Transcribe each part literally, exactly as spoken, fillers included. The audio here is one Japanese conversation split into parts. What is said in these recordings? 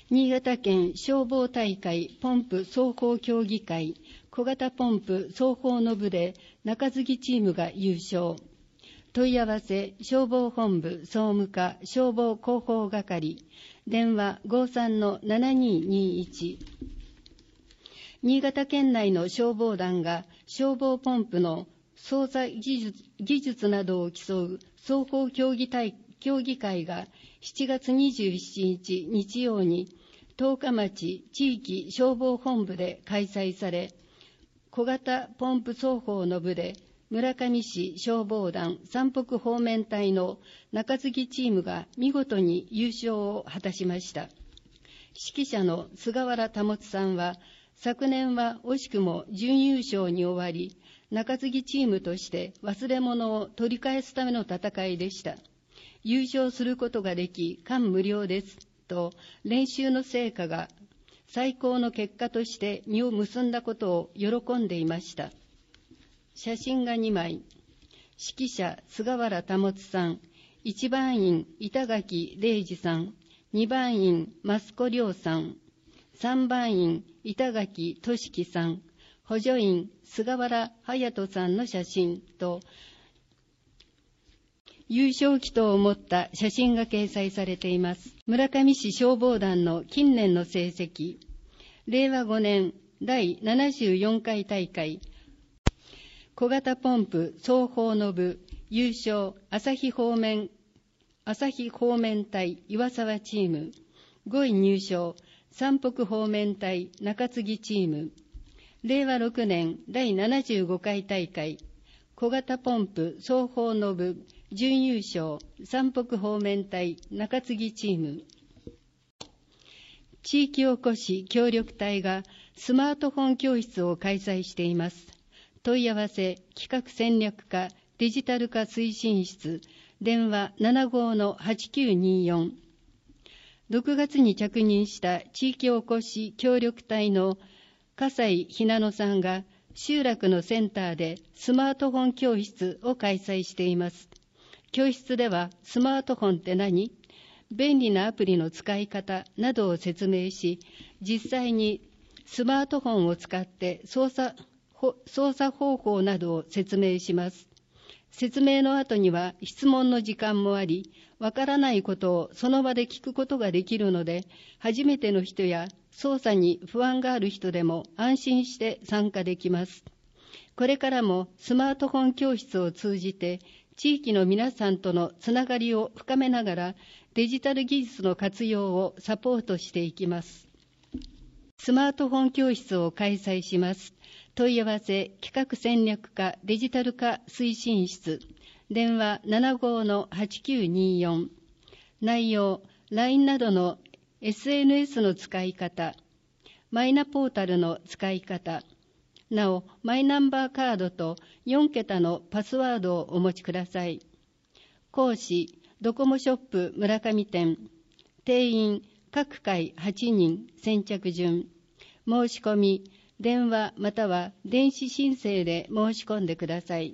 新潟県消防大会ポンプ走行競技会小型ポンプ走行の部で中継ぎチームが優勝。問い合わせ消防本部総務課消防広報係電話 ごさんのななにーにーいち。新潟県内の消防団が消防ポンプの操作技術、技術などを競う走行競技大競技会がしちがつにじゅうしちにち日曜に十日町地域消防本部で開催され、小型ポンプ走行の部で村上市消防団山北方面隊の中継ぎチームが見事に優勝を果たしました。指揮者の菅原保さんは、昨年は惜しくも準優勝に終わり、中継ぎチームとして忘れ物を取り返すための戦いでした。優勝することができ感無量ですと、練習の成果が最高の結果として実を結んだことを喜んでいました。写真がにまい。指揮者菅原保さん、いちばん員板垣礼二さん、にばん員増子亮さん、さんばん員板垣俊樹さん、補助員菅原隼人さんの写真と、優勝旗頭を持った写真が掲載されています。村上市消防団の近年の成績。れいわごねんだいななじゅうよんかい大会、小型ポンプ双方の部優勝、旭方面、旭方面隊岩沢チーム。ごい入賞、山北方面隊中継ぎチーム。れいわろくねんだいななじゅうごかい大会、小型ポンプ双方の部準優勝、山北方面隊中継ぎチーム。地域おこし協力隊がスマートフォン教室を開催しています。問い合わせ企画戦略課デジタル化推進室電話 ななごのはちきゅうにーよん。ろくがつに着任した地域おこし協力隊の笠井ひなのさんが集落のセンターでスマートフォン教室を開催しています。教室ではスマートフォンって何？便利なアプリの使い方などを説明し、実際にスマートフォンを使って操作、操作方法などを説明します。説明の後には質問の時間もあり、わからないことをその場で聞くことができるので、初めての人や操作に不安がある人でも安心して参加できます。これからもスマートフォン教室を通じて、地域の皆さんとのつながりを深めながら、デジタル技術の活用をサポートしていきます。スマートフォン教室を開催します。問い合わせ企画戦略課デジタル化推進室電話 ななごのはちきゅうにーよん。内容 ライン などの エスエヌエス の使い方、マイナポータルの使い方、なおマイナンバーカードとよんけたのパスワードをお持ちください。講師ドコモショップ村上店、定員各回はちにん先着順、申し込み電話または電子申請で申し込んでください。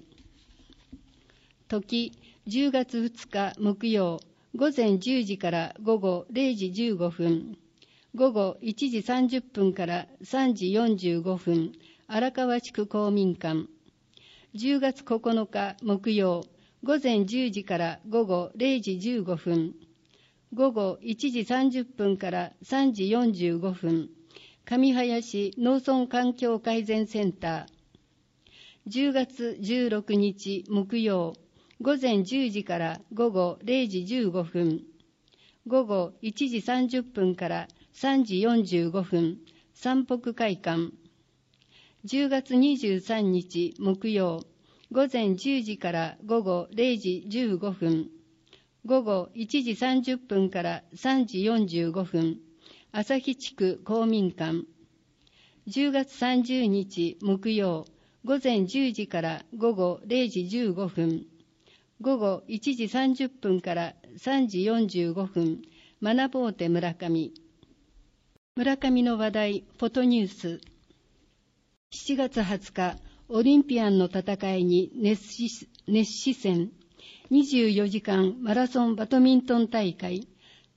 時じゅうがつふつか木曜午前じゅうじから午後れいじじゅうごふん、午後いちじさんじゅっぷんからさんじよんじゅうごふん、荒川地区公民館。じゅうがつここのか木曜午前じゅうじから午後れいじじゅうごふん、午後いちじさんじゅっぷんからさんじよんじゅうごふん、上林農村環境改善センター。じゅうがつじゅうろくにち木曜午前じゅうじから午後れいじじゅうごふん、午後いちじさんじゅっぷんからさんじよんじゅうごふん、山北会館。じゅうがつにじゅうさんにち木曜午前じゅうじから午後れいじじゅうごふん、午後いちじさんじゅっぷんからさんじよんじゅうごふん、旭地区公民館。じゅうがつさんじゅうにち木曜午前じゅうじから午後れいじじゅうごふん、午後いちじさんじゅっぷんからさんじよんじゅうごふん、学ぼうて村上。村上の話題フォトニュース。しちがつはつか、オリンピアンの戦いに熱視、熱視線にじゅうよじかんマラソンバドミントン大会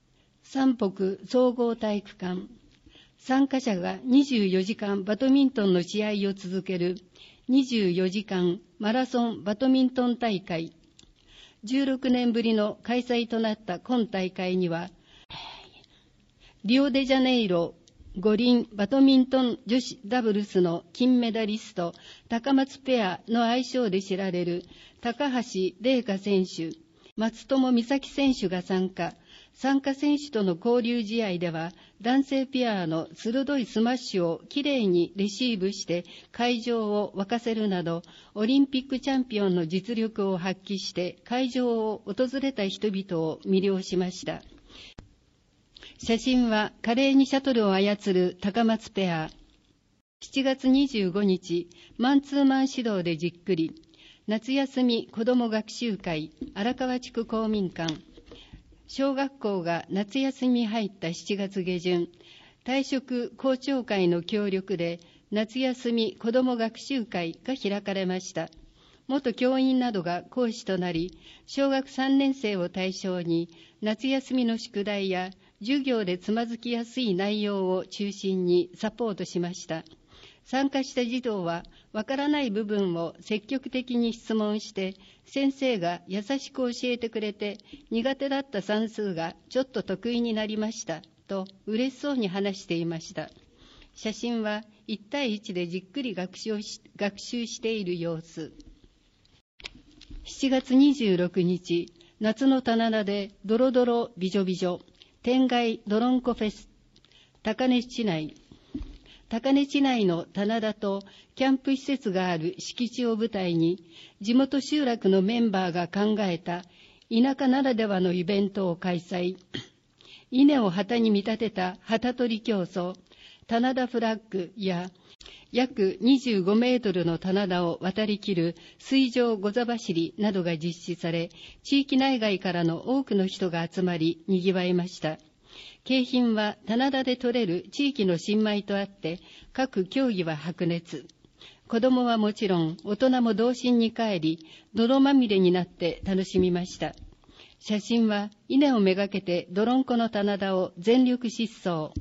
山北総合体育館。参加者がにじゅうよじかんバドミントンの試合を続けるにじゅうよじかんマラソンバドミントン大会。じゅうろくねんぶりの開催となった今大会には、リオデジャネイロ五輪バドミントン女子ダブルスの金メダリスト、高松ペアの愛称で知られる高橋麗華選手、松友美咲選手が参加。参加選手との交流試合では、男性ペアの鋭いスマッシュをきれいにレシーブして会場を沸かせるなど、オリンピックチャンピオンの実力を発揮して会場を訪れた人々を魅了しました。写真は華麗にシャトルを操る高松ペア。しちがつにじゅうごにち、マンツーマン指導でじっくり、夏休み子ども学習会荒川地区公民館。小学校が夏休みに入ったしちがつげじゅん、退職校長会の協力で夏休み子ども学習会が開かれました。元教員などが講師となり、小学さんねんせいを対象に夏休みの宿題や授業でつまずきやすい内容を中心にサポートしました。参加した児童は、わからない部分を積極的に質問して、先生が優しく教えてくれて、苦手だった算数がちょっと得意になりました、と嬉しそうに話していました。写真はいちたいいちでじっくり学習し、学習している様子。しちがつにじゅうろくにち、夏の棚田でドロドロビジョビジョ、天外ドロンコフェス、高根市内。高根市内の棚田とキャンプ施設がある敷地を舞台に、地元集落のメンバーが考えた田舎ならではのイベントを開催。稲を旗に見立てた旗取り競争、棚田フラッグや約にじゅうごメートルの棚田を渡りきる水上ゴザ走りなどが実施され、地域内外からの多くの人が集まり、賑わいました。景品は棚田で採れる地域の新米とあって、各競技は白熱。子供はもちろん大人も童心に帰り、泥まみれになって楽しみました。写真は稲をめがけて泥んこの棚田を全力疾走。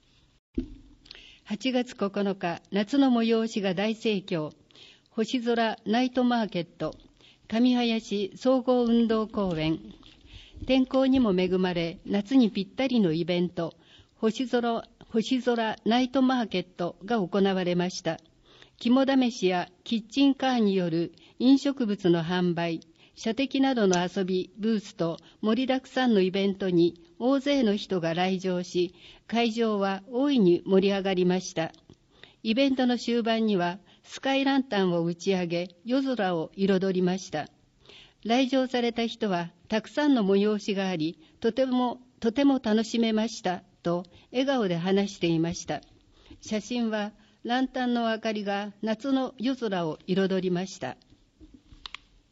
はちがつここのか、夏の催しが大盛況。星空ナイトマーケット、上林総合運動公園。天候にも恵まれ、夏にぴったりのイベント、星空、星空ナイトマーケットが行われました。肝試しやキッチンカーによる飲食物の販売、射的などの遊び、ブースと盛りだくさんのイベントに大勢の人が来場し、会場は大いに盛り上がりました。イベントの終盤にはスカイランタンを打ち上げ、夜空を彩りました。来場された人はたくさんの催しがあり、とてもとても楽しめましたと笑顔で話していました。写真はランタンの明かりが夏の夜空を彩りました。